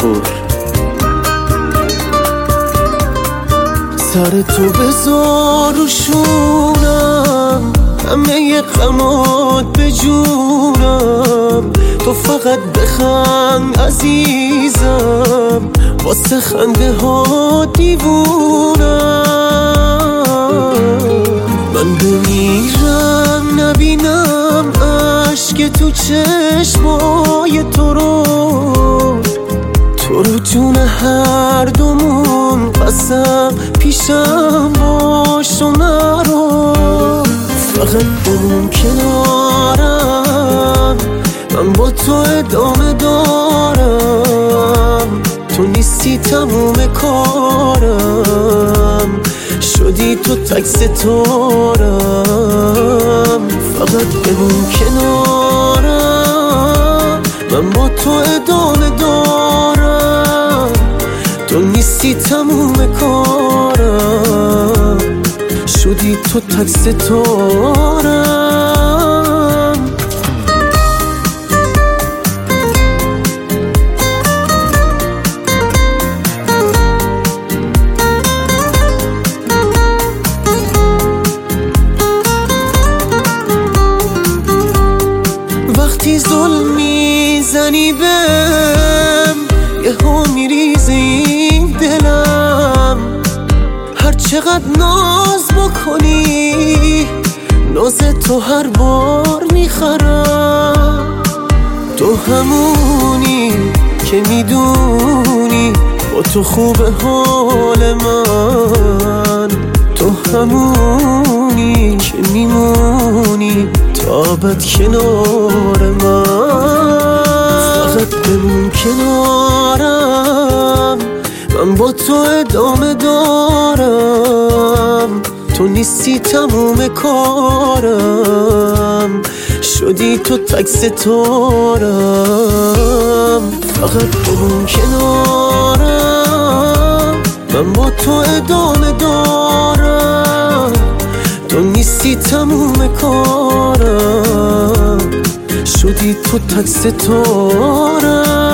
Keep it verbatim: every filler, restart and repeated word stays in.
نخور. سر تو بذار و شونم، همه غمات بجونم. تو فقط بخند عزیزم، واسه خنده ها دیوونم. من بمیرم نبینم عشق تو چشمای تو رو، تو رو جون هر دومون قسم پیشم باش و نرو. فقط بمون کنارم، من با تو ادامه دارم. تو نیستی تموم کارم، شدی تو تک ستارم. فقط بمون کنارم، من با تو ادامه دارم. تو نیستی تموم کارم، شدی تو تک ستارم. وقتی ظلم میزنی بهم، یهو میریزه این دلم. هر چقدر ناز بکنی، ناز تو هر بار میخرم. تو همونی که میدونی با تو خوبه حال من. تو همونی که میمونی تا ابد کنار من. فقط بمون کنارم، من با تو ادامه دارم. تو نیستی تموم کارم، شدی تو تک ستارم. فقط بمون کنارم، من با تو ادامه دارم. تو نیستی تموم کارم، شدی تو تک ستارم.